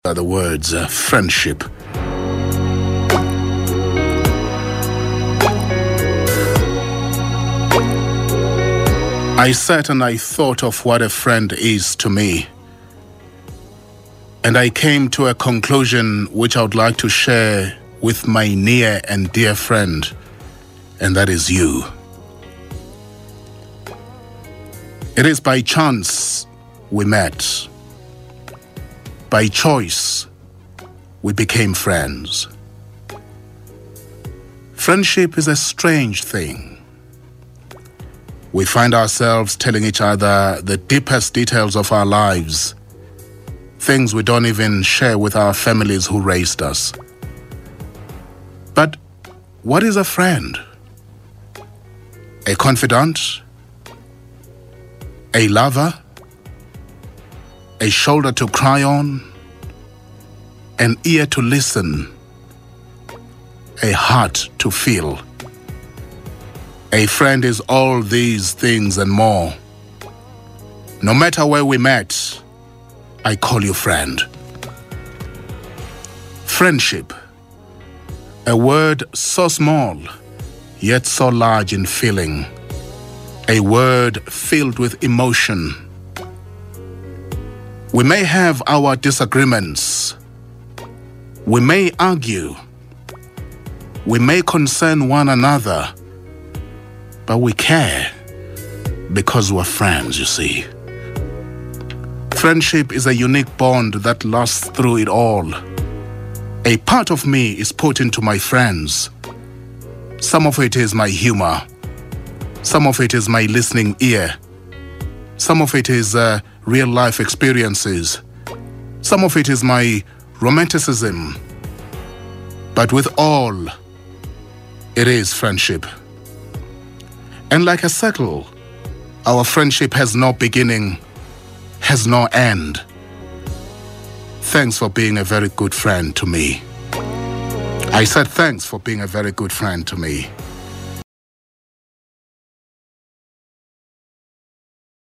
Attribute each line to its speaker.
Speaker 1: are the words friendship. I sat and I thought of what a friend is to me. And I came to a conclusion which I would like to share with my near and dear friend, and that is you. It is by chance we met. By choice, we became friends. Friendship is a strange thing. We find ourselves telling each other the deepest details of our lives, things we don't even share with our families who raised us. But what is a friend? A confidant? A lover? A shoulder to cry on? An ear to listen? A heart to feel? A friend is all these things and more. No matter where we met, I call you friend. Friendship, a word so small, yet so large in feeling. A word filled with emotion. We may have our disagreements. We may argue. We may concern one another. But we care because we're friends, you see. Friendship is a unique bond that lasts through it all. A part of me is put into my friends. Some of it is my humor. Some of it is my listening ear. Some of it is real-life experiences. Some of it is my romanticism. But with all, it is friendship. And like a circle, our friendship has no beginning, has no end. Thanks for being a very good friend to me. I said thanks for being a very good friend to me.